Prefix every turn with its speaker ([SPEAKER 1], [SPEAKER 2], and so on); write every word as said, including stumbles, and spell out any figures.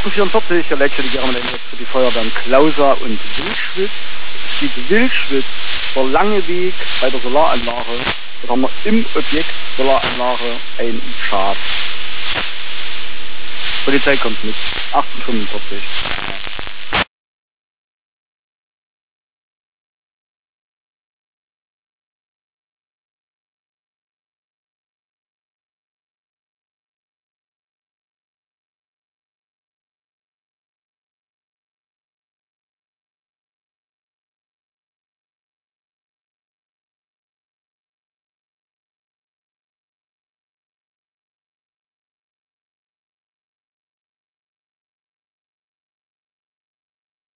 [SPEAKER 1] achtundvierzig, hier wechselt die German jetzt für die Feuerwehren Klausa und Wildschwitz. Es geht Wildschwitz, der lange Weg bei der Solaranlage. Dort haben wir im Objekt Solaranlage einen Schaden. Polizei kommt mit. achtundfünfundvierzig.